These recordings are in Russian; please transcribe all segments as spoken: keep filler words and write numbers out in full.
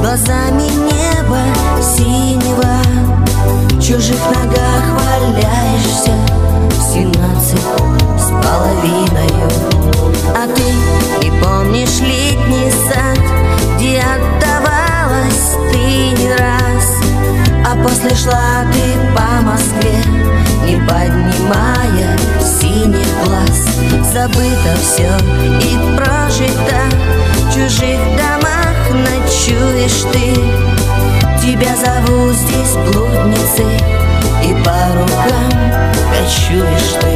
глазами неба синего. В чужих ногах валяешься семнадцать с половиною. А ты не помнишь летний сад, где отдавалась ты не раз, а после шла ты по Москве, не поднимая синих глаз. Забыто все и прожито, в чужих домах ночуешь ты. Тебя зовут здесь блудницей, и по рукам кочуешь ты.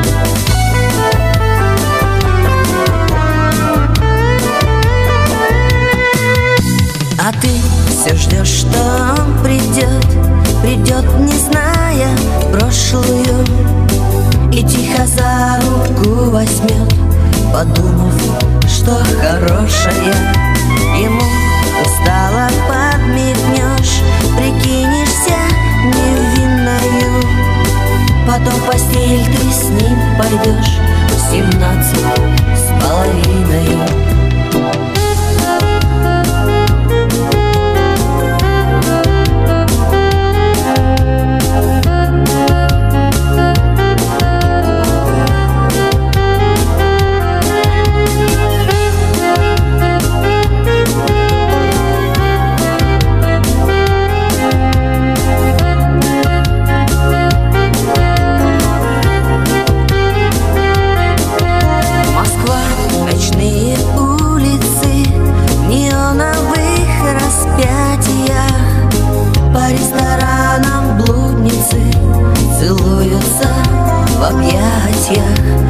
А ты все ждешь, что он придет, придет, не зная прошлую, и тихо за руку возьмет, подумав, что хорошая. Ему устало подмигнешь, прикинешься невинною, потом в постель ты с ним пойдешь в семнадцать с половиной. Целуются в объятиях,